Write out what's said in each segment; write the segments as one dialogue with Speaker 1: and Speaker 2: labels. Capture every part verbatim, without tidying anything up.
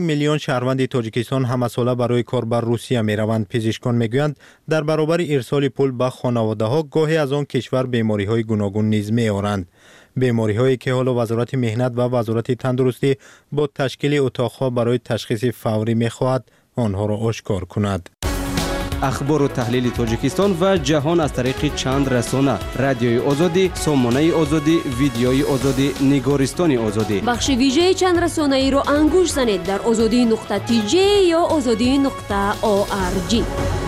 Speaker 1: میلیون شهروند تاجیکستان همساله برای کار بر روسیه می روند. پزشکان میگویند در برابر ارسال پول به خانواده ها گاهی از آن کشور بیماری های گوناگون نیز می آورند. بیماری هایی که حالا وزارت مهنت و وزارت تندرستی با تشکیل اتاقها برای تشخیص فوری می خواهد آنها را آشکار کند.
Speaker 2: اخبار و تحلیل تاجیکستان و جهان از طریق چند رسانه: رادیوی آزادی، سامانه آزادی، ویدیوی آزادی، نگارستان آزادی.
Speaker 3: بخش ویژه چند رسانه ای را انگوش زنید در آزادی نقطه تی جی یا آزادی نقطه او آر جی.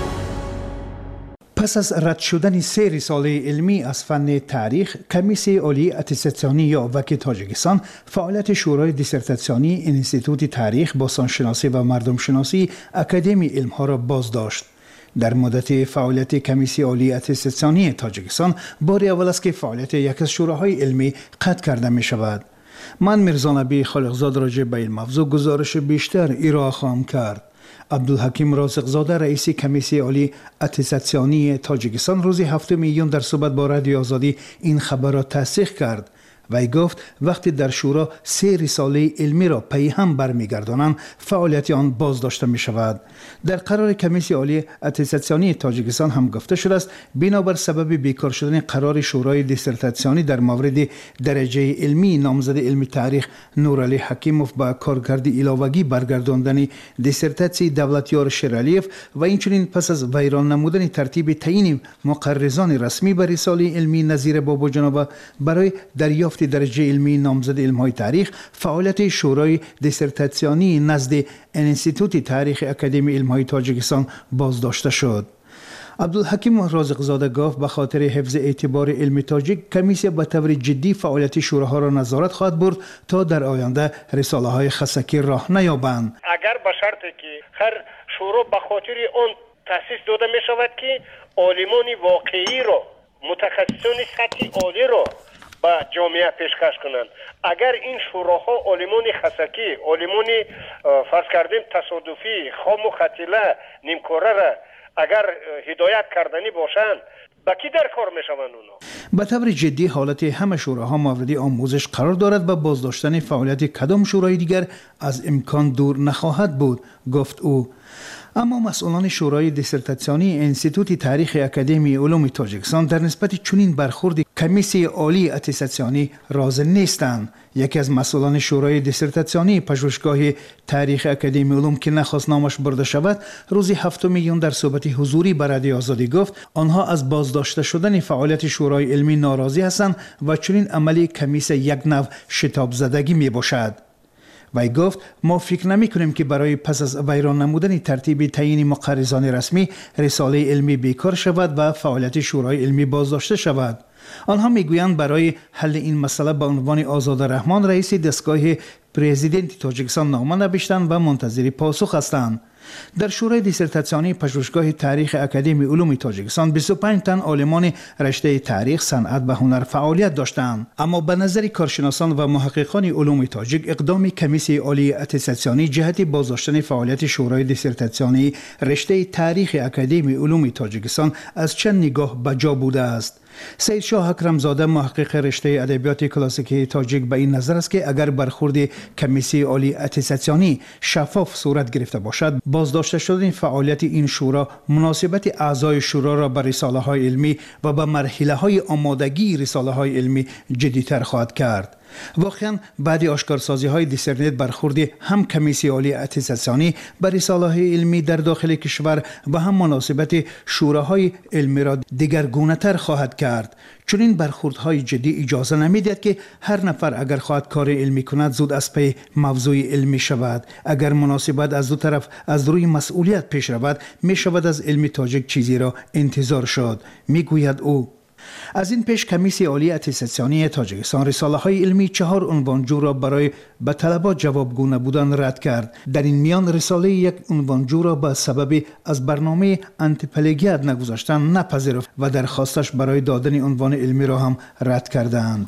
Speaker 4: پس از رد شدن سه رساله علمی از فن تاریخ، کمیسیون عالی اتستانی یا وکی تاجیکستان فعالیت شورای دیسرتاسیونی انستیتوت تاریخ، باستانشناسی و مردم شناسی اکادمی علمها را بازداشت. در مدت فعالیت کمیسیون عالی اتستانی تاجیکستان بار اول است که فعالیت یک از شوراهای علمی قطع کرده می شود. من میرزا نبی خالقزاد راجع به این موضوع گزارش بیشتر ارائه خواهم کرد. عبدالحکیم رازقزاده رئیس کمیسیون عالی اتستانی تاجیکستان روز هفتم میلیون در صحبت با رادیو آزادی این خبر را تصدیق کرد. وی گفت وقتی در شورا سه رساله علمی را پی هم برمیگردانند، فعالیت آن بازداشته می شود. در قرار کمیسیون عالی اتستانی تاجیکستان هم گفته شده است بنابر سبب بیکار شدن قرار شورای دیسرتاسیونی در مورد درجه علمی نامزد علمی تاریخ نورعلی حکیموف با کارکرد علاوگی برگرداندن دیسرتاسی دولتیار شیرالیف و اینچنین پس از ویران نمودن ترتیب تعیین مقرران رسمی بر رساله علمی نظیر بابا جنابه برای دریافت درجه علمی نامزد علم‌های تاریخ، فعالیت شورای دیسرتاسیونی نزد انستیتوت تاریخ اکادمی علم‌های تاجیکستان بازداشته شد. عبدالحکیم رازقزاده گفت به خاطر حفظ اعتبار علم تاجیک کمیسیون به طور جدی فعالیت شوراها را نظارت خواهد برد تا در آینده رساله های خسکی راه نیابند.
Speaker 5: اگر به شرطی که هر شورا به خاطر آن تأسیس داده می شود که عالمان واقعی را، متخصصان سطح عالی را به جامعه پیشکش کنند. اگر این شوراها عالمان خسکی، عالمان فرض کردیم تصادفی، خام و خطیله، نیمکاره را اگر هدایت کردنی باشند، با کی در کار میشوند اونا؟
Speaker 4: به طور جدی حالت همه شوراها مورد آموزش قرار دارد و بازداشتن فعالیت کدام شورای دیگر از امکان دور نخواهد بود، گفت او. اما مسئولان شورای دیسرتاسیونی انستیتوت تاریخ اکادمی علوم تاجیکستان در نسبت چنین برخورد کمیسیون عالی اتستانی راضی نیستند. یکی از مسئولان شورای دیسرتاسیونی پژوهشگاه تاریخ اکادمی علوم که نخواست نامش برده شود، روز هفتم میلیون در صحبت حضوری بر رادیو آزادی گفت آنها از بازداشته شدن فعالیت شورای علمی ناراضی هستند و چنین عملی کمیسیون یک نوع شتاب زدگی می باشد. وی گفت ما فکر نمی کنیم که برای پس از ویران نمودن ترتیب تعیین مقرران رسمی رساله علمی بیکار شود و فعالیت شورای علمی بازداشته شود. آنها میگویند برای حل این مسئله به عنوان آزاد رحمان رئیس دستگاه پرزیدنت تاجیکستان نامه نوشتند و منتظر پاسخ هستند. در شورای دیسرتاسیونی پژوهشگاه تاریخ اکادمی علوم تاجیکستان بیست و پنج تن عالمان رشته تاریخ، صنعت و هنر فعالیت داشتند. اما به نظر کارشناسان و محققان علوم تاجیک اقدام کمیسیون عالی اتستانی جهت بازداشتن فعالیت شورای دیسرتاسیونی رشته تاریخ اکادمی علوم تاجیکستان از چند نگاه بجا بوده است. سید شاه اکرمزاده محقق رشته ادبیات کلاسیکی تاجیک به این نظر است که اگر برخورد کمیسیون عالی اتستانی شفاف صورت گرفته باشد، بازداشته شدن فعالیت این شورا مناسبت اعضای شورا را به رساله های علمی و به مرحله های آمادگی رساله های علمی جدی‌تر خواهد کرد. واقعا بعد آشکارسازی های دیسرنت برخورد هم کمیسیون عالی اتستانی به رساله های علمی در داخل کشور و هم مناسبت شوراهای علمی را دگرگونه تر خواهد کرد. چون این برخوردهای جدی اجازه نمیدهد که هر نفر اگر خواهد کار علمی کند زود از پی موضوع علمی شود. اگر مناسبت از دو طرف از روی مسئولیت پیش رود، می شود از علم تاجیک چیزی را انتظار شد، میگوید او. از این پیش کمیسیون عالی اتستانی تاجیکستان رساله های علمی چهار عنوانجو را برای به طلبات جوابگو نبودن رد کرد. در این میان رساله یک عنوانجو را به سبب از برنامه انتیپلاگیات نگذاشتن نپذیرفت و درخواستش برای دادن عنوان علمی را هم رد کردند.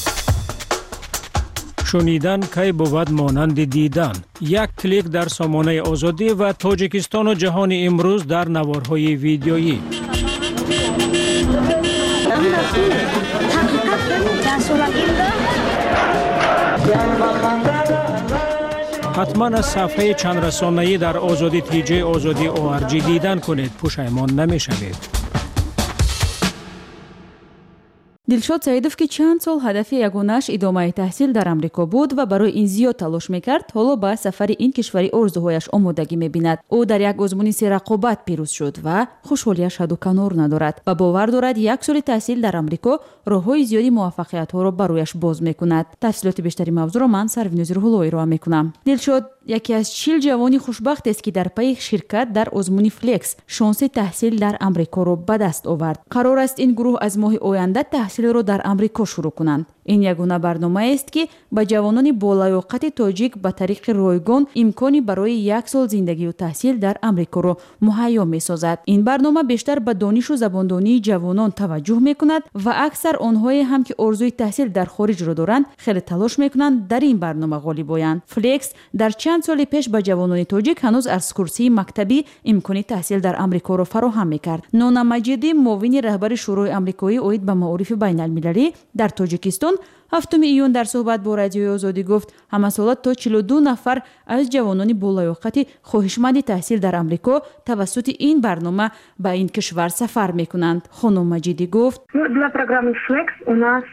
Speaker 6: شنیدن کی بود مانند دیدن. یک کلیک در سامانه آزادی و تاجیکستان و جهان امروز در نوارهای ویدیویی. حتما از صفحه چند رسانه‌ای در آزادی تی جی آزادی او آر جی دیدن کنید. پشیمان نمی‌شوید.
Speaker 7: дилшод саидов ки чанд сол ҳадафи ягонааш идомаи таҳсил дар амрико буд ва барои ин зиёд талош мекард, ҳоло ба сафари ин кишвари орзуҳояш омодагӣ мебинад. ӯ дар як озмуни серақобат пирӯз шуд ва хушҳолияш ҳадду канор надорад ва бовар дорад як соли таҳсил дар амрико роҳҳои зиёди муваффақиятҳоро барояш боз мекунад. тафсилоти бештари мавзӯъро ман Сарвинози Рӯҳуллоҳӣ ироа мекунам. дилшод яке аз чил ҷавони хушбахтест ки дар пайи ширкат дар озмуни флекс шонси таҳсил дар амрикоро ба даст овард. қарор аст ин гурӯҳ аз моҳи оянда таҳсилро дар амрико шурӯъ кунанд. ин ягона барномаест ки ба ҷавонони болаёқати тоҷик ба тариқи ройгон имкони барои як сол зиндагию таҳсил дар амрикоро муҳайё месозад. ин барнома бештар ба донишу забондонии ҷавонон таваҷҷӯҳ мекунад ва аксар онҳое ҳам ки орзуи таҳсил дар хориҷро доранд хеле талош мекунанд дар ин барнома ғолиб оянд. флекс дар чанд соли пеш ба ҷавонони тоҷик ҳанӯз аз курсии мактабӣ имкони таҳсил дар амрикоро фароҳам мекард. Нона Маҷидӣ, муовини раҳбари шӯрои амрикоӣ оид ба маорифи байналмилалӣ дар Тоҷикистон, ҳафтуми июн дар суҳбат бо Радиои Озодӣ гуфт, ҳамасола то чилу ду нафар аз ҷавонони болаёқати хоҳишманди таҳсил дар амрико тавассути ин барнома ба ин кишвар сафар мекунанд. Хонум Маҷидӣ гуфт:
Speaker 8: Для программы Flex у нас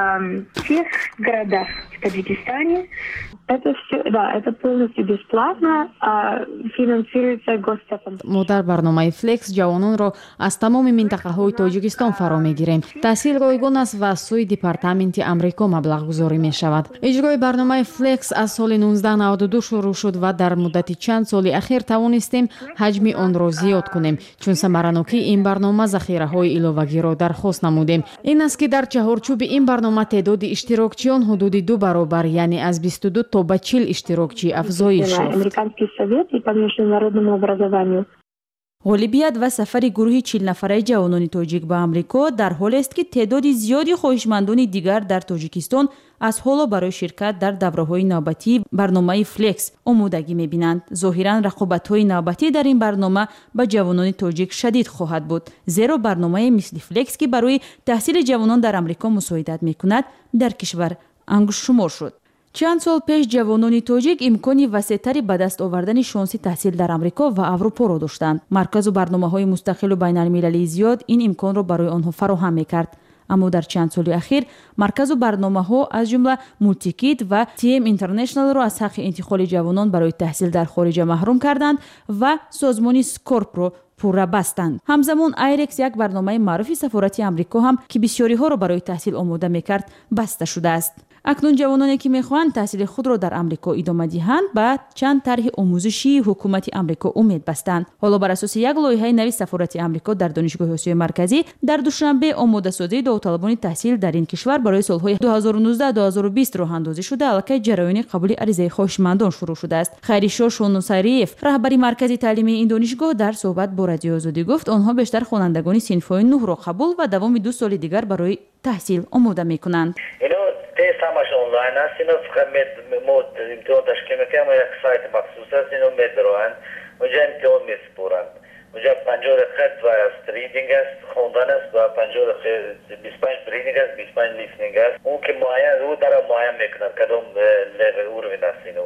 Speaker 8: в всех городах в Таджикистане. Это все, да, это полностью бесплатно, а финансируется госфондом.
Speaker 9: мо дар барномаи Flex ҷавононро аз тамоми минтақаҳои Тоҷикистон фаро мегирем. таҳсил ройгон аст ва аз сӯи департаменти амрико маблағгузорӣ мешавад. иҷрои барномаи Flex аз соли нуздаҳ наводу ду шурӯъ шуд ва дар муддати чанд соли ахир тавонистем ҳаҷми онро зиёд кунем. чун самаранокии ин барнома захираҳои иловагиро дархост намудем. ин аст ки дар чаҳорчӯби ин барнома теъдоди иштирокчиён ҳудуди ду баробар, яъне аз бисту ду то ба чил иштирокчӣ афзоиш ёфт.
Speaker 8: Американский совет и по международному образованию.
Speaker 7: ғолибият ва сафари гурӯҳи чилнафараи ҷавонони тоҷик ба амрико дар ҳолест ки теъдоди зиёди хоҳишмандони дигар дар Тоҷикистон аз ҳоло барои ширкат дар давраҳои навбатии барномаи Flex омодагӣ мебинанд. зоҳиран рақобатҳои навбатӣ дар ин барнома ба ҷавонони тоҷик шадид хоҳад буд, зеро барномае мисли Flex ки барои таҳсили ҷавонон дар амрико мусоидат мекунад, дар кишвар ангушшумор шуд. чанд сол пеш ҷавонони тоҷик имкони васеътари ба даст овардани шонси таҳсил дар амрико ва аврупоро доштанд. марказу барномаҳои мустақилу байналмилалии зиёд ин имконро барои онҳо фароҳам мекард. аммо дар чанд соли ахир марказу барномаҳо аз ҷумла Multikit ва ти эм International-ро аз ҳаққи интиқоли ҷавонон барои таҳсил дар хориҷа маҳрум карданд ва созмони Скорпро пурра бастанд. ҳамзамон Айрекс, як барномаи маъруфи сафорати амрико ҳам ки бисёриҳоро барои таҳсил омода мекард, баста шудааст. акнун ҷавононе ки мехоҳанд таҳсили худро дар амрико идома диҳанд ба чанд тарҳи омӯзишии ҳукумати амрико умед бастанд. ҳоло бар асоси як лоиҳаи нави сафорати амрико дар донишгоҳи осиёи марказӣ дар душанбе омодасозии довталабони таҳсил дар ин кишвар барои солҳои ду ҳазору нуздаҳ ду ҳазору бист роҳандозӣ шуда аллакай ҷараёни қабули аризаи хоҳишмандон шурӯъ шудааст. Хайришо Шонусариев, раҳбари маркази таълимии ин донишгоҳ, дар суҳбат бо Радиои Озодӣ гуфт, онҳо бештар хонандагони синфҳои нӯҳро қабул ва давоми ду соли дигар барои таҳсил омода мекунанд.
Speaker 10: тест ҳамаш онлайн аст. ино фиқат мо имтиҳон ташкил мекунем, як сайти махсус аст, ино медироянд, онҷа имтиҳон месупоранд. онҷа панҷоҳ дақиқа ва ридинг аст, хондан аст ва панҷоҳ дақиқа бисту панҷ ридинг аст, бисту панҷ лисининг аст. он ки муайян ӯ дара муайян мекунад кадом левел урвин аст ино,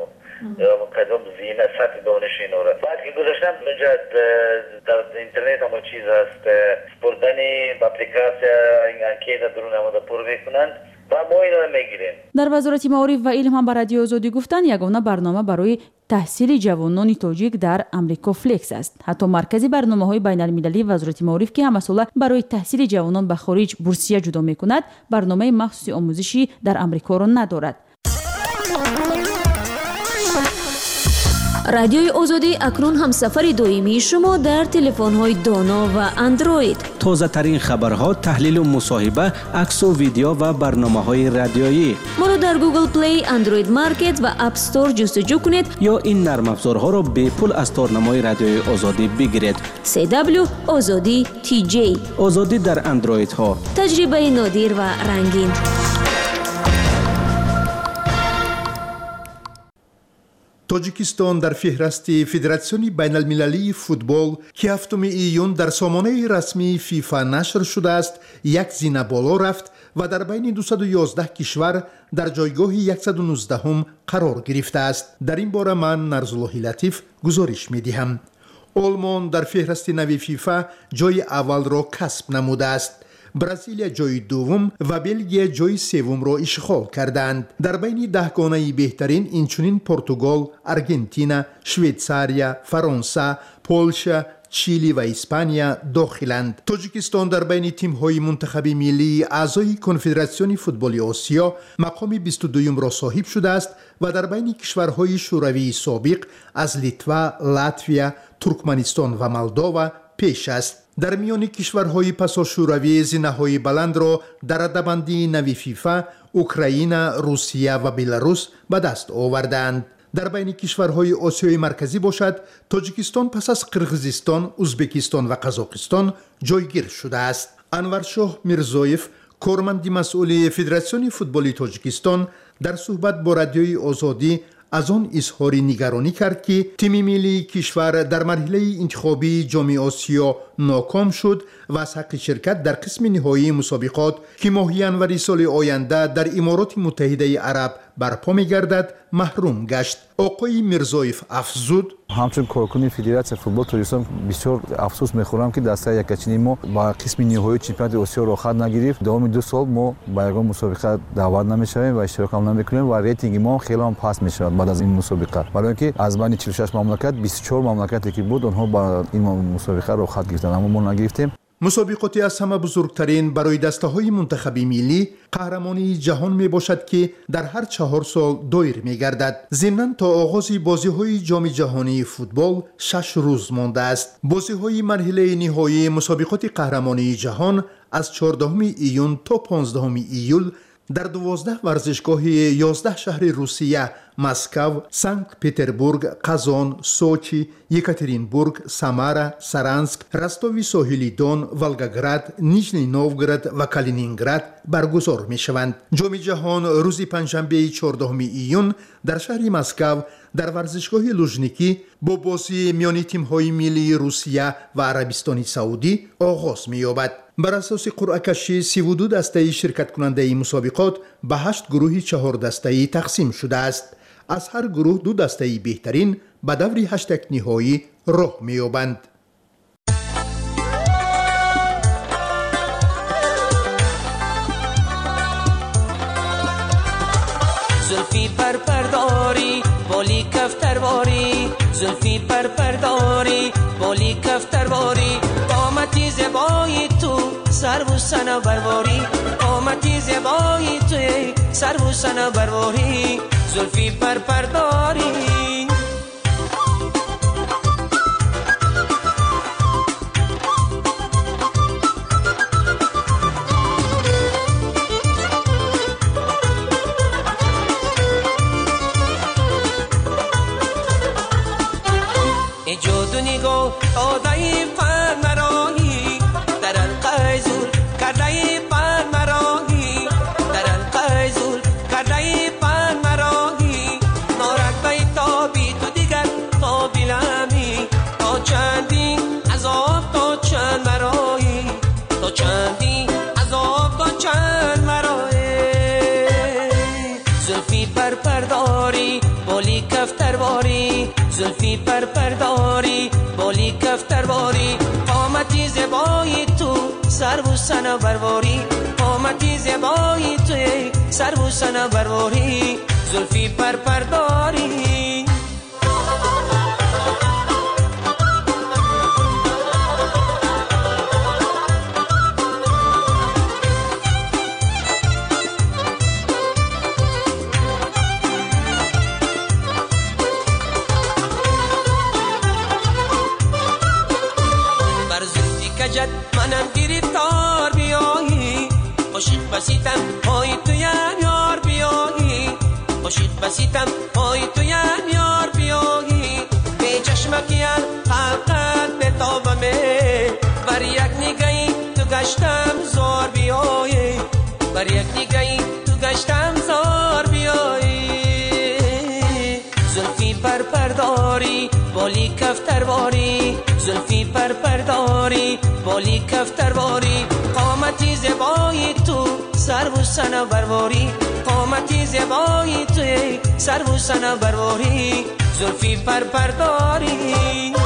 Speaker 10: кадом зина сатҳи дониши инора. баъд ки гузаштам онҷа дар интернет ҳама чиз аст, супурдани апликатсия анкета дуруни ҳамода пур мекунанд.
Speaker 7: дар вазорати маориф ва илм ҳам ба Радиои Озодӣ гуфтанд, ягона барнома барои таҳсили ҷавонони тоҷик дар амрико Flex аст. ҳатто маркази барномаҳои байналмилалии вазорати маориф ки ҳамасола барои таҳсили ҷавонон ба хориҷ бурсия ҷудо мекунад, барномаи махсуси омӯзишӣ дар амрикоро надорад.
Speaker 3: радиои озодӣ акнун ҳамсафари доимии шумо дар телефонҳои доно ва андроид.
Speaker 2: тозатарин хабарҳо, таҳлилу мусоҳиба, аксу видео ва барномаҳои радиоӣ.
Speaker 3: моро дар Google Play, Android Market ва App Store ҷустуҷӯ кунед
Speaker 2: ё ин нармафзорҳоро бепул аз торнамои радиои озодӣ бигиред.
Speaker 3: си дабл ю Озодӣ ти ҷей.
Speaker 2: озодӣ дар андроидҳо.
Speaker 3: таҷрибаи нодир ва рангин.
Speaker 4: тоҷикистон дар фиҳрасти Федератсиони байналмилалии футбол ки ҳафтуми июн дар сомонаи расмии фифа нашр шудааст, як зина боло рафт و در بین دویست و یازده کشور در جایگاه صد و نوزده هم قرار گرفته است. در این باره من نرزالله لطیف گزارش می دهم. آلمان در فهرست نوی فیفا جای اول را کسب نموده است. برزیلیا جای دوم و بلژیک جای سوم را اشغال کردند. در بین دهگانه بهترین اینچنین پرتغال، آرژانتین، شویتزاریا، فرانسه، پولشا، چیلی و اسپانیا داخلند. تاجیکستان در بین تیم‌های منتخب ملی اعضای کنفدراسیون فوتبال آسیا مقام بیست و دوم را صاحب شده است و در بین کشورهای شوروی سابق از لیتوا، لاتویا، ترکمنستان و مولداوا پیش است. در میان کشورهای پسا شوروی زینه‌های بلند را در رده‌بندی نوی فیفا اوکراین، روسیه و بلاروس به دست آوردند. در بین کشورهای آسیای مرکزی باشد تاجیکستان پس از قرغیزستان، ازبکستان و قزاقستان جایگیر شده است. انورشاه میرزایف، کارمند مسئول فدراسیون فوتبال تاجیکستان، در صحبت با رادیوی آزادی از آن اظهار نگرانی کرد که تیم ملی کشور در مرحله انتخابی جام آسیا ناکام شد و از حق شرکت در قسم نهایی مسابقات که ماه ژانویه سال آینده در امارات متحده عرب برپا می‌گردد محروم گشت. آقای میرزایف افزود:
Speaker 11: همچون کارکنی فدراسیون فوتبال تاجیکستان بسیار افسوس می‌خورم که دسته یکچینی ما با قسم نهایی چمپیونات آسیا را خط نگرفت. دوام دو سال ما با یگان مسابقه دعوت نمی‌شویم و اشتراک هم نمی‌کنیم و ریتینگ ما خیلی هم پست می‌شود بعد از این مسابقه. برای اینکه از بین چهل و شش مملکت بیست و چهار مملکتی که بود آنها با این مسابقه را خط گرفتند اما ما نگرفتیم.
Speaker 4: مسابقاتی از همه بزرگترین برای دسته‌های منتخب ملی قهرمانی جهان می باشد که در هر چهار سال دایر می گردد. ضمناً تا آغاز بازی‌های جام جهانی فوتبال شش روز مانده است. بازی‌های مرحله نهایی مسابقات قهرمانی جهان از چهاردهم ایون تا پانزدهم ایول در دوازده ورزشگاه یازده شهر روسیه، مسکو، سنت پتربورگ، قزان، سوچی، یکاترینبورگ، سامارا، سارانسک، رستوی ساحلی دون، ولگاگراد، نیژنی نوگورод و کالینینگراد برگزار می شوند. جام جهان روز پنجشنبه چهاردهم ایون در شهر مسکو در ورزشگاه لوژنیکی با بازی میان تیم‌های ملی روسیه و عربستان سعودی آغاز می‌یابد. بر اساس قرعه کشی سی و دو دسته شرکت کننده این مسابقات به هشت گروه چهار دسته‌ای تقسیم شده است. از هر گروه دو دسته بهترین به دور هشتگ نهایی راه می‌یابند.
Speaker 12: زلفی پر پرداری بالی کفترواری، زلفی پر پرداری بالی کفترواری، قامتی زبای تو سر و سنا برواری، قامتی زبای تو سر و سنا برواری، زلفی پر پرداری. آدای فن مرایی در القیزول کردای فن مرایی در القیزول کردای فن مرایی نارک بای تابی تو دیگر تا بیلمی تا چندی عذاب تا چند مرایی تا چندی عذاب تا چند مرایی، زلفی پر پرداری بالی کفترواری، زلفی پر پرداری بالی کفترواری، قامتی زبای تو سر و سنا برواری، قامتی زبای تو سر و سنا برواری، زلفی پر پرداری. منم گرفتار بیایی، عاشق بسیتم پای تویم یار بیایی، عاشق بسیتم پای تویم یار بیایی، به چشمکیم خلقت بتابمه، بر یک نگاهی تو گشتم زار بیایی، بر یک نگاهی تو گشتم زار بیایی، زلفی پر پرداری بالی کفترواری، زلفی پرپرداری بالی کفترواری قامتی زبای تو سر و صنوبرواری قامتی زبای تو سر و صنوبرواری زلفی پرپرداری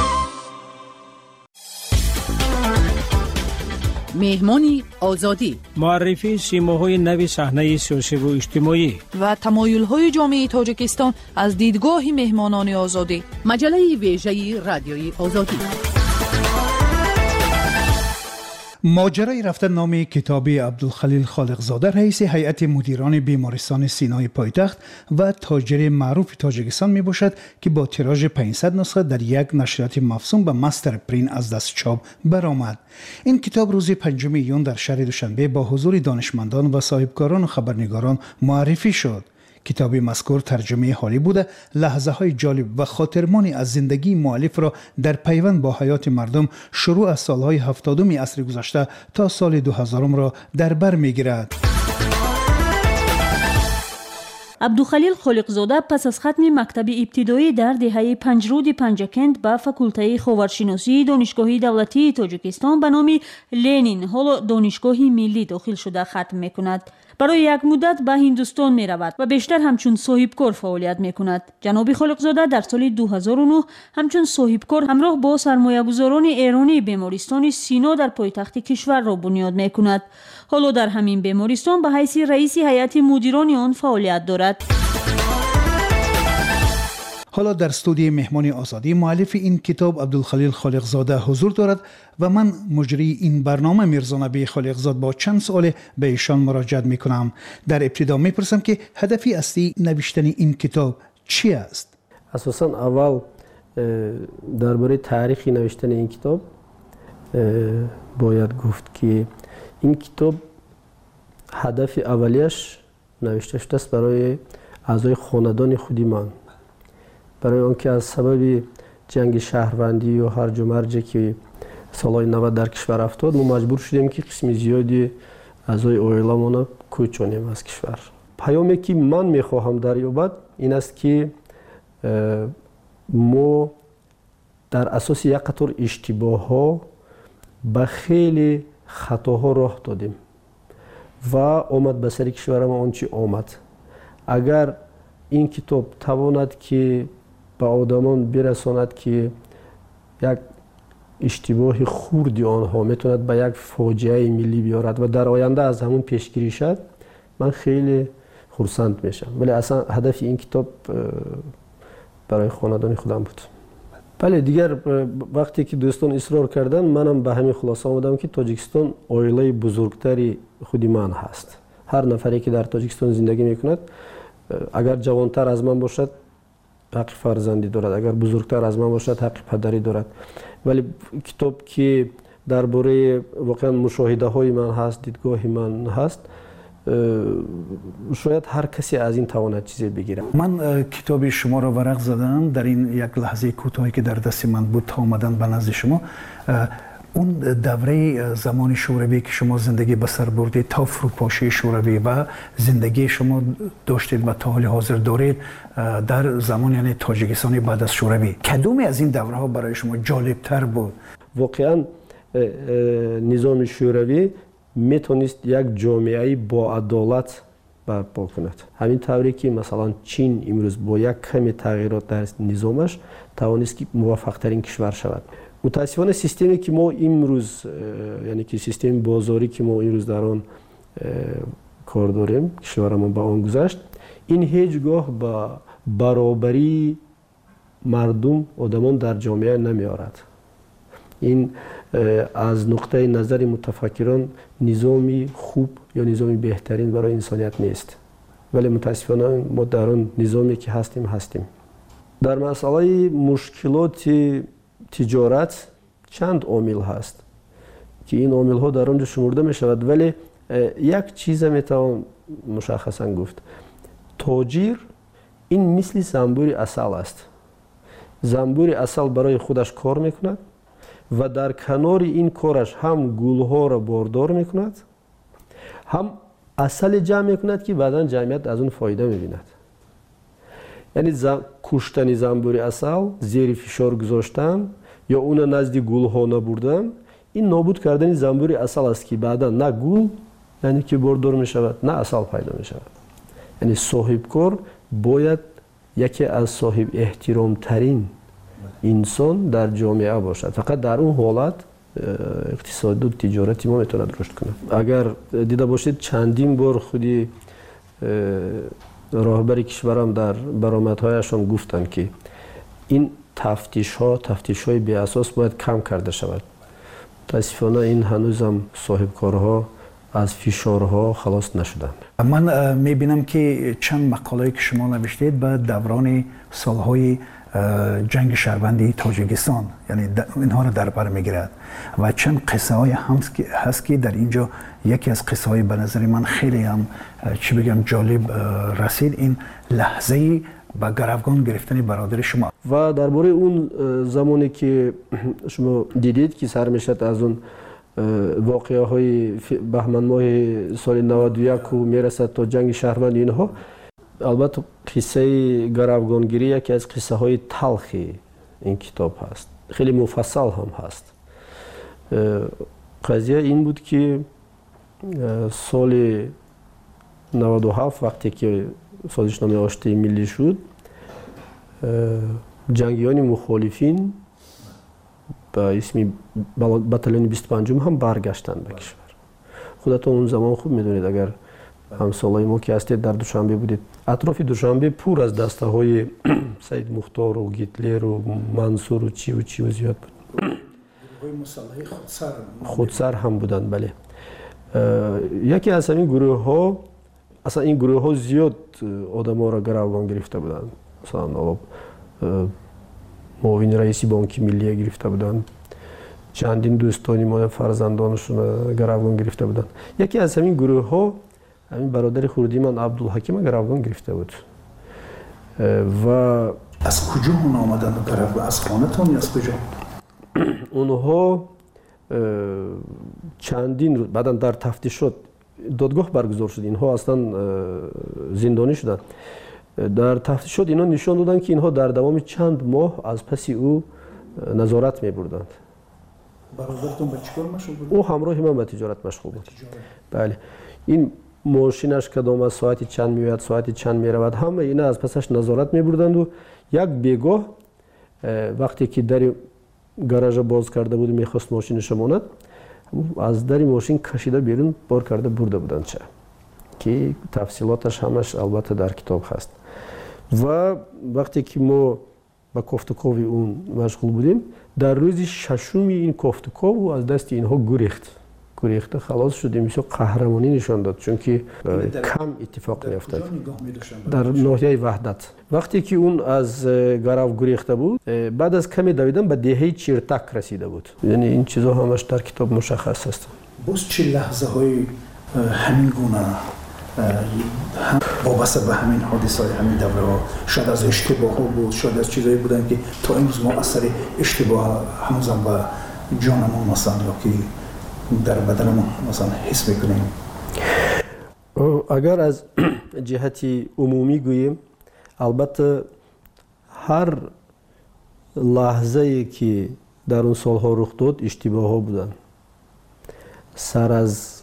Speaker 13: مهمانی آزادی
Speaker 6: معرفی سیماهای نوی صحنه سیاسی و اجتماعی
Speaker 13: و تمایل‌های جامعه تاجیکستان از دیدگاه مهمانان آزادی مجله ویژه رادیوی آزادی
Speaker 4: ماجرای رفتن نام کتابی عبدالخلیل خالقزاده رئیس هیئت مدیران بیمارستان سینای پایتخت و تاجر معروف تاجیکستان می باشد که با تیراژ پانصد نسخه در یک نشریات مفصول به مستر پرین از دست چاپ برآمد. این کتاب روز پنجم ایون در شهر دوشنبه با حضور دانشمندان و صاحبکاران و خبرنگاران معرفی شد. کتاب مذکور ترجمه حالی بوده لحظه های جالب و خاطرمانی از زندگی مؤلف را در پیوند با حیات مردم شروع از سالهای هفتادم عصر گذشته تا سال دو هزارم را در بر میگیرد.
Speaker 7: عبدالخلیل خالقزاده پس از ختم مکتب ابتدایی در دهه پنجرود پنجکند به فاکولته خاورشناسی دانشگاه دولتی تاجیکستان به نام لنین حالا دانشگاه ملی داخل شده ختم میکند. برای یک مدت به هندوستان می رود و بیشتر همچون صاحبکار فعالیت می کند. جناب خالقزاده در سال دو هزار و نه همچون صاحبکار همراه با سرمایه‌گذاران ایرانی بیمارستان سینا در پایتخت کشور را بنیاد می کند. حالا در همین بیمارستان به حیث رئیس هیئت مدیران آن فعالیت دارد.
Speaker 4: حالا در استودیوی مهمانی آزادی مؤلف این کتاب عبدالخلیل خالقزاده حضور دارد و من مجری این برنامه میرزا نبی خالقزاده با چند سوال به ایشان مراجعه میکنم. در ابتدا میپرسم که هدف اصلی نوشتن این کتاب چی است؟
Speaker 14: اساساً اول درباره تاریخ نوشتن این کتاب باید گفت که این کتاب هدف اولیش نوشته شده است برای اعضای خاندان خودی من، برای آنکه از سبب جنگ شهروندی و هرج و مرج که سالهای نود در کشور افتاد ما مجبور شدیم که قسم زیادی اعضای عائله‌مان کوچانیم از کشور. پیامی که من میخواهم دریابد این است که ما در اساس یک قطار اشتباه ها به خیلی خطاها راه دادیم و آمد به سر کشور ما آنچه آمد. اگر این کتاب تواند که به آدمان برساند که یک اشتباه خوردی آنها میتوند به یک فاجعه ملی بیارد و در آینده از همون پیشگیری شد، من خیلی خرسند میشم. ولی اصلا هدف این کتاب برای خاندان خودم بود. بله دیگر وقتی که دوستان اصرار کردن منم به همین خلاصه آمدم که تاجیکستان عائله بزرگتری خودی من هست. هر نفری که در تاجیکستان زندگی میکند اگر جوانتر از من باشد حق فرزندی دارد، اگر بزرگتر از من باشد حق پدری دارد. ولی کتاب که درباره واقعا مشاهده های من هست، دیدگاه من هست، شاید هر کسی از این تواند چیزی بگیره.
Speaker 4: من کتاب شما را ورق زدم در این یک لحظه کوتاهی که در دست من بود تا آمدن به نزد شما. اون دوره زمان شوروی که شما زندگی به سر بردید تا فروپاشی شوروی و زندگی شما داشتید و تا حال حاضر دارید در زمان یعنی تاجیکستان بعد از شوروی، کدومی از این دوره ها برای شما جالب تر بود؟
Speaker 14: واقعا نظام شوروی میتونست یک جامعه با عدالت برپا کند. همین طوری که مثلا چین امروز با یک کمی تغییرات در نظامش توانست که موفق ترین کشور شود. متاسفانه سیستمی که ما امروز یعنی که سیستم بازاری که ما امروز در آن کار داریم، کشورمان به آن گذشت، این هیچگاه با برابری مردم آدمان در جامعه نمیارد. این از نقطه نظر متفکران نظامی خوب یا نظامی بهترین برای انسانیت نیست. ولی متاسفانه ما در آن نظامی که هستیم هستیم. در مسئله مشکلات تجارت چند عامل هست که این عامل ها در آنجا شمرده می شود، ولی یک چیز می توان مشخصا گفت. تاجر این مثل زنبور عسل است. زنبور عسل برای خودش کار می کند و در کنار این کارش هم گل ها را باردار می کند، هم عسل جمع می کند که بعدا جمعیت از اون فایده می بیند. یعنی زن... کشتن زنبور عسل، زیر فشار گذاشتن یا اون نزدیک گل ها نبردن، این نابود کردن زنبور اصل است که بعدا نه گل یعنی که بردار می شود نه اصل پیدا می شود. یعنی صاحبکار باید یکی از صاحب احترام ترین انسان در جامعه باشد. فقط در اون حالت اقتصاد و تجارتی ما میتونه رشد کنه. اگر دیده باشید چندین بار خودی راهبر کشورم در برآمدهایشان گفتن که این تفتیش ها تفتیش های بی اساس باید کم کرده شود. متاسفانه این هنوز هم صاحبکارها از فشارها خلاص نشدند.
Speaker 4: من میبینم که چند مقاله که شما نوشتید به دوران سالهای جنگ شهروندی تاجیکستان، یعنی اینها رو در بر میگیرد و چند قصه های هست که در اینجا یکی از قصه های به نظر من خیلی هم چی بگم جالب رسید، این لحظه با گروگان گرفتن برادر شما.
Speaker 14: و درباره اون زمانی که شما دیدید که سر میشد از اون واقعه های بهمن ماه سال نود و یک و میرسد تا جنگ شهروند اینها، البته قصه گروگانگیری یکی از قصه های تلخی این کتاب هست، خیلی مفصل هم هست. قضیه این بود که سال نود و هفت وقتی که سازشنامه آشتی ملی شد، جنگیان مخالفین با اسم باتالون بیست و پنج هم برگشتند به کشور. خودتون اون زمان خوب میدونید، اگر همسالای ما که هستید در دوشنبه بودید، اطراف دوشنبه پر از دسته های سید مختار و گیتلر و منصور و چی و چی و زیاد بود. خودسر خودسر هم بودند. بله. یکی از همین گروه ها، اصلا این گروه ها زیاد آدم ها را گروگان گرفته بودند. مثلا معاون رئیسی بانک ملی گرفته بودند، چندین دوستانی ما فرزندانشون گروگان گرفته بودند. یکی از همین گروه ها همین برادر خردی من عبدالحکیم گروگان گرفته بود. و
Speaker 4: از کجا اون آمدن گروگان؟ از خانه‌تون یا از کجا؟
Speaker 14: اونها چندین روز بعدا در تفتیشات دادگاه برگزار شد، اینها اصلا زندانی شدن. در تفتیشات اینا نشان دادن که اینها در دوام چند ماه از پس او نظارت می بردند.
Speaker 4: برادرتون به چیکار مشغول بود؟
Speaker 14: او همراه من به تجارت مشغول بود. بله. این ماشینش کدام از ساعتی چند میاد، ساعتی چند میرود، همه اینا از پسش نظارت می بردند و یک بیگاه وقتی که در گاراژ باز کرده بود میخواست ماشینش بماند، از در ماشین کشیده بیرون بار کرده برده بودند چه که تفصیلاتش همش البته در کتاب هست. و وقتی که ما با کوفتکوی اون مشغول بودیم، در روز ششم این کوفتکو از دست اینها گریخت گریخته خلاص شدیم. بسیار قهرمانی نشان داد، چون که کم اتفاق میافتاد در ناحیه وحدت. وقتی که اون از گرو گریخته بود، بعد از کمی دویدن به دهه چیرتک رسیده بود. یعنی این چیزها همش در کتاب مشخص هست.
Speaker 4: باز چه لحظه های همین گونه هم وابسته به همین حادثه های همین دوره ها، شاید از اشتباه ها بود، شاید از چیزایی بودن که تا امروز ما اثر اشتباه هنوزم به جانمون مثلا یا که در بدنمون مثلا حس میکنیم.
Speaker 14: اگر از جهتی عمومی گوییم، البته هر لحظه ای که در اون سالها رخ داد اشتباه ها بودن. سر از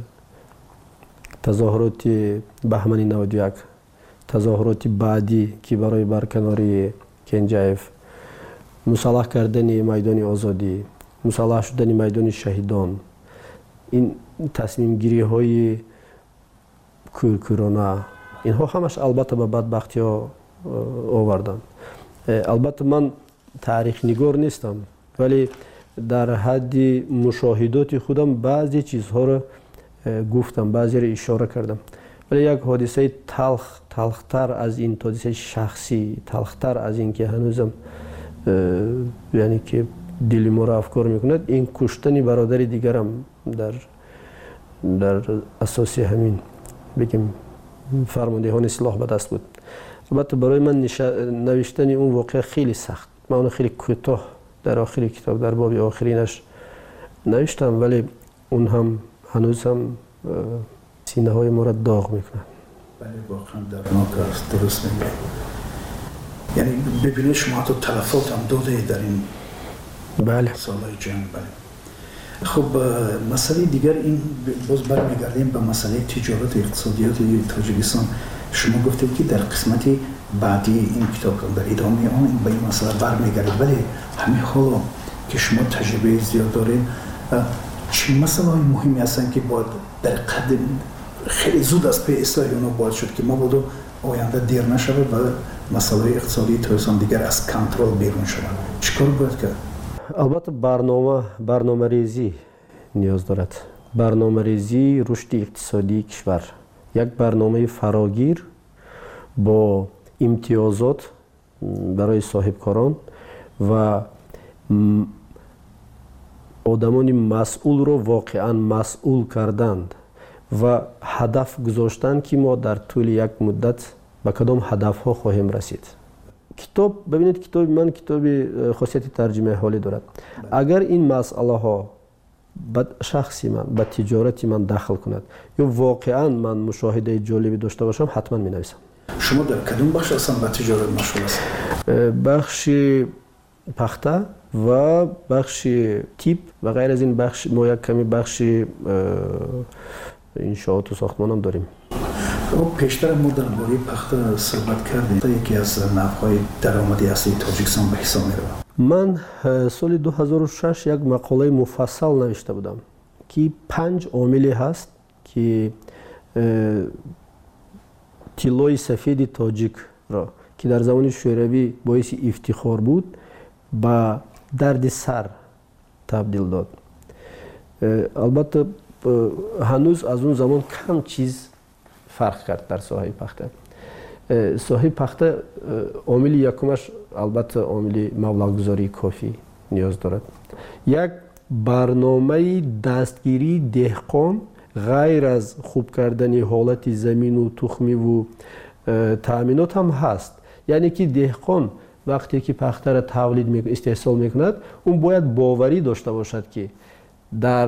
Speaker 14: تظاهرات بهمن نود و یک، تظاهرات بعدی که برای برکناری کنجایف، مسلح کردن میدان آزادی، مسلح شدن میدان شهیدان، این تصمیم گیری های کورکورانه، اینها همش البته به بدبختی ها آوردن. البته من تاریخ نگار نیستم، ولی در حد مشاهدات خودم بعضی چیزها رو گفتم، بعضی رو اشاره کردم. ولی یک حادثه تلخ تلختر از این، حادثه شخصی تلختر از این که هنوزم یعنی که دل ما را افکار میکند، این کشتن برادر دیگرم در در اساس همین بگم فرماندهان سلاح به دست بود. البته برای من نوشتن اون واقعه خیلی سخت، من اون خیلی کوتاه در آخر کتاب در باب آخرینش نوشتم، ولی اون هم هنوز هم سینه های ما را داغ میکنه.
Speaker 4: بله واقعا دردناک است، درست میگه. یعنی ببینید شما تو تلفات هم داده در این
Speaker 14: بله
Speaker 4: سالهای جنگ. بله. خب مسئله دیگر این باز برمیگردیم به مسئله تجارت و اقتصادیات تاجیکستان. شما گفتید که در قسمت بعدی این کتاب در ادامه آن به این مسئله برمیگردید، ولی همین حالا که شما تجربه زیاد دارید چه مسئله های مهمی هستن که باید در قدم خیلی زود از پی اصلاح اونا باید شد که ما بودو آینده دیر نشود و مسئله اقتصادی تاجیکستان دیگر از کنترل بیرون شود؟ چیکار باید کرد؟
Speaker 14: البته برنامه برنامه ریزی نیاز دارد. برنامه ریزی رشد اقتصادی کشور، یک برنامه فراگیر با امتیازات برای صاحبکاران و آدمان مسئول رو واقعا مسئول کردند و هدف گذاشتند که ما در طول یک مدت به کدام هدف ها خواهیم رسید. کتاب ببینید، کتاب من کتاب خاصیت ترجمه حالی دارد. اگر این مسئله ها به شخصی من به تجارتی من دخل کند یا واقعا من مشاهده جالبی داشته باشم حتما می نویسم.
Speaker 4: شما در کدوم بخش اصلا به تجارت مشغول هستید؟
Speaker 14: بخش پخته و بخش تیپ و غیر از این بخش ما یک کمی بخش انشاءات و ساختمان هم داریم.
Speaker 4: پیشتر ما درباره پخته صحبت کردیم. یکی از نحوهای درآمدی اصلی تاجیکستان به حساب می‌رود.
Speaker 14: من سال دو هزار و شش یک مقاله مفصل نوشته بودم که پنج عاملی هست که طلای سفید تاجیک را که در زمان شوروی باعث افتخار بود به درد سر تبدیل داد. البته هنوز از اون زمان کم چیز فرق کرد در ساحه پخته. ساحه پخته عامل یکمش البته عامل مبلغ‌گذاری کافی نیاز دارد. یک برنامه دستگیری دهقان غیر از خوب کردن حالت زمین و تخمی و تأمینات هم هست. یعنی که دهقان وقتی که پخته را تولید می استحصال میکند اون باید باوری داشته باشد که در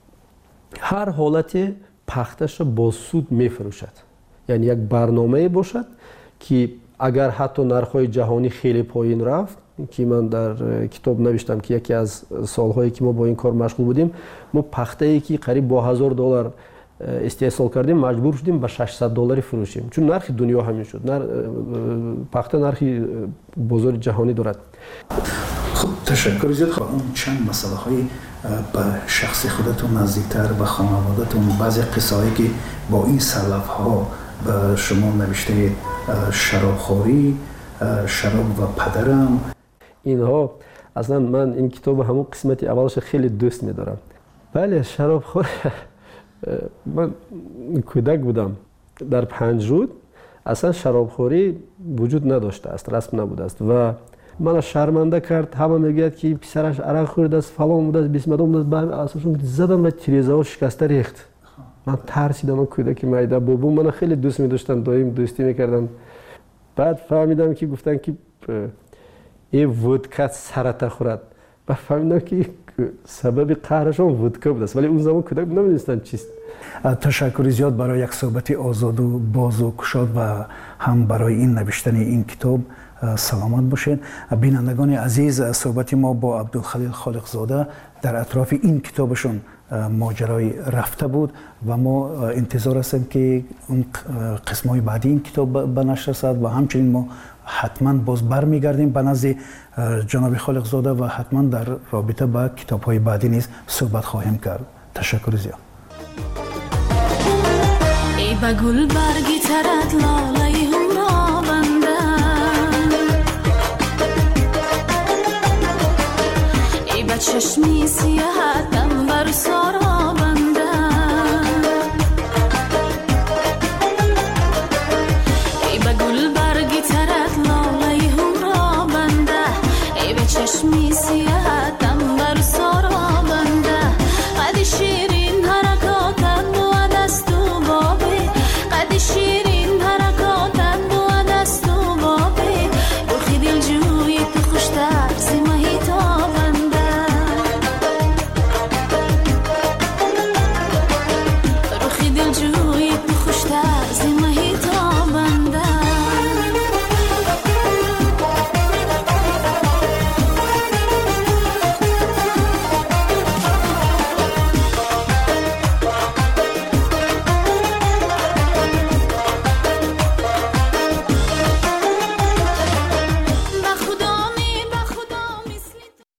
Speaker 14: هر حالت پختش را با سود میفروشد. یعنی یک برنامه باشد که اگر حتی نرخ‌های جهانی خیلی پایین رفت، که من در کتاب نوشتم که یکی از سالهایی که ما با این کار مشغول بودیم ما پخته‌ای که قریب با هزار دلار استحصال کردیم مجبور شدیم به ششصد دلاری فروشیم، چون نرخ دنیا همین شد. نر... پخته نرخی بازار جهانی دارد.
Speaker 4: خب تشکر زیاد. خب اون چند مسئله های به شخص خودتون نزدیکتر به خانواده‌تون، بعضی قصه‌ای که با این سلف ها به شما نوشته شرابخوری، شراب و پدرم،
Speaker 14: اینها اصلا من این کتاب همون قسمت اولش خیلی دوست می‌دارم. بله شرابخور. من کودک بودم در پنج رود اصلا شرابخوری وجود نداشته است، رسم نبوده است و من شرمنده کرد. همه میگوید که پسرش عرق خورده است، فلان بوده است، بیسمدان بوده است. بعد اساسا زدم و تیریزه ها شکسته ریخت. من ترسیدم. من کودک میده بابا من خیلی دوست می‌داشتم، دایم دوستی می‌کردم. بعد فهمیدم که گفتن که این ودکا سرطان خورد. بعد فهمیدم که سبب قهرشون ودکا بود است، ولی اون زمان کودک نمی‌دونستن چیست.
Speaker 4: تشکر زیاد برای یک صحبت آزاد و باز و گشاد و هم برای این نوشتن این کتاب. سلامت باشین. بینندگان عزیز، صحبت ما با عبدالخلیل خالقزاده در اطراف این کتابشون ماجرای رفته بود و ما انتظار هستیم که اون قسم‌های بعدی این کتاب به نشر رسد و همچنین ما حتما باز برمیگردیم به نزد جناب خالقزاده و حتما در رابطه با کتاب‌های بعدی نیز صحبت خواهیم کرد. تشکر زیاد.
Speaker 15: ای با گل برگی ترد لاله هورا بنده، ای با چشمی سیاحتم بر سارا بنده، ای با گل برگی ترد لاله هورا بنده، ای با چشمی سیاحتم بر سارا